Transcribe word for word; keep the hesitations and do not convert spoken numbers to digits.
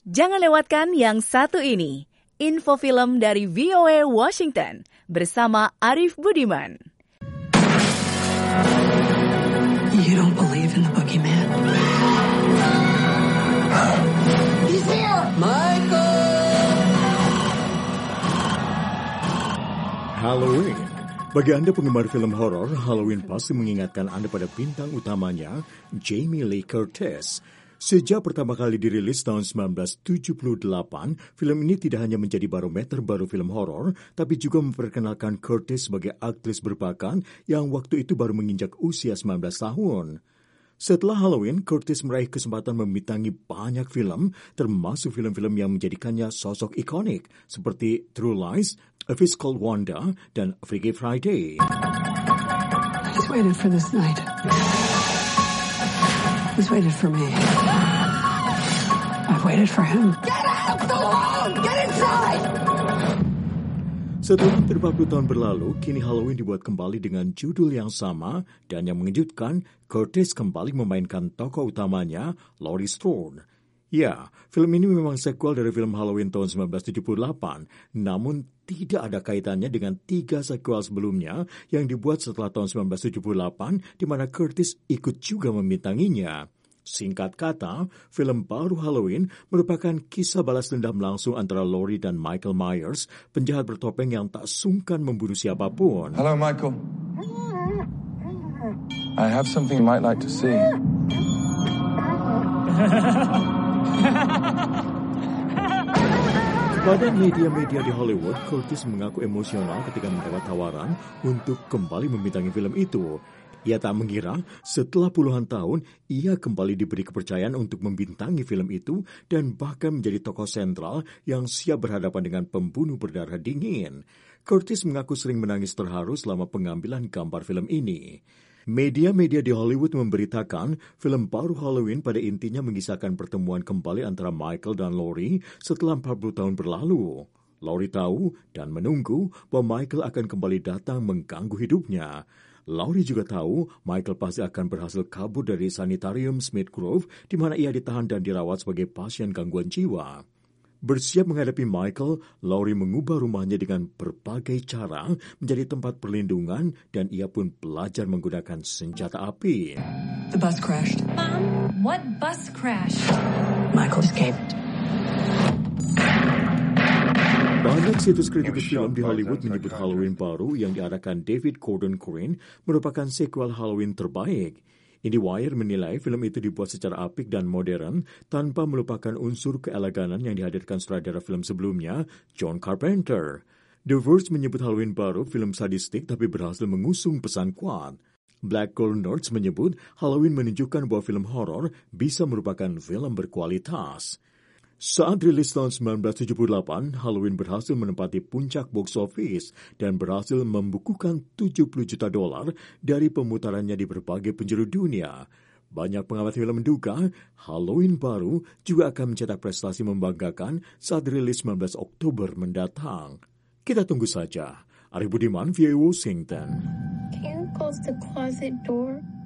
Jangan lewatkan yang satu ini, info film dari V O A Washington bersama Arif Budiman. You don't believe in the boogeyman? He's here! Michael! Halloween. Bagi Anda penggemar film horor, Halloween pasti mengingatkan Anda pada bintang utamanya, Jamie Lee Curtis. Sejak pertama kali dirilis tahun sembilan belas tujuh puluh delapan, film ini tidak hanya menjadi barometer baru film horor, tapi juga memperkenalkan Curtis sebagai aktris berbakat yang waktu itu baru menginjak usia sembilan belas tahun. Setelah Halloween, Curtis meraih kesempatan membintangi banyak film, termasuk film-film yang menjadikannya sosok ikonik, seperti True Lies, A Fist Called Wanda, dan Freaky Friday. He's waited for this night. He's waited for me. I've waited for him. Get out of the room! Get inside! Setelah hampir empat puluh tahun berlalu, kini Halloween dibuat kembali dengan judul yang sama, dan yang mengejutkan, Curtis kembali memainkan tokoh utamanya, Laurie Strode. Ya, film ini memang sequel dari film Halloween tahun sembilan belas tujuh puluh delapan, namun tidak ada kaitannya dengan tiga sequel sebelumnya yang dibuat setelah tahun sembilan belas tujuh puluh delapan, di mana Curtis ikut juga membintanginya. Singkat kata, film baru Halloween merupakan kisah balas dendam langsung antara Laurie dan Michael Myers, penjahat bertopeng yang tak sungkan membunuh siapapun. Hello, Michael. I have something you might like to see. Kepada media-media di Hollywood, Curtis mengaku emosional ketika mendapat tawaran untuk kembali membintangi film itu. Ia tak mengira setelah puluhan tahun, ia kembali diberi kepercayaan untuk membintangi film itu dan bahkan menjadi tokoh sentral yang siap berhadapan dengan pembunuh berdarah dingin. Curtis mengaku sering menangis terharu selama pengambilan gambar film ini. Media-media di Hollywood memberitakan film baru Halloween pada intinya mengisahkan pertemuan kembali antara Michael dan Laurie setelah empat puluh tahun berlalu. Laurie tahu dan menunggu bahwa Michael akan kembali datang mengganggu hidupnya. Laurie juga tahu Michael pasti akan berhasil kabur dari sanitarium Smith Grove di mana ia ditahan dan dirawat sebagai pasien gangguan jiwa. Bersiap menghadapi Michael, Laurie mengubah rumahnya dengan berbagai cara menjadi tempat perlindungan dan ia pun belajar menggunakan senjata api. The bus crashed. Mom, what bus crashed? Michael escaped. Banyak situs kritikus film di Hollywood menyebut Halloween baru yang diarahkan David Gordon Green merupakan sequel Halloween terbaik. IndieWire menilai film itu dibuat secara apik dan modern tanpa melupakan unsur keeleganan yang dihadirkan sutradara film sebelumnya, John Carpenter. The Verge menyebut Halloween baru film sadistik tapi berhasil mengusung pesan kuat. Black Girl Nerds menyebut Halloween menunjukkan bahwa film horor bisa merupakan film berkualitas. Saat rilis tahun sembilan belas tujuh puluh delapan, Halloween berhasil menempati puncak box office dan berhasil membukukan tujuh puluh juta dolar dari pemutarannya di berbagai penjuru dunia. Banyak pengamat film menduga Halloween baru juga akan mencetak prestasi membanggakan saat rilis sembilan belas Oktober mendatang. Kita tunggu saja. Arif Budiman, V O A Washington. Can you close the closet door?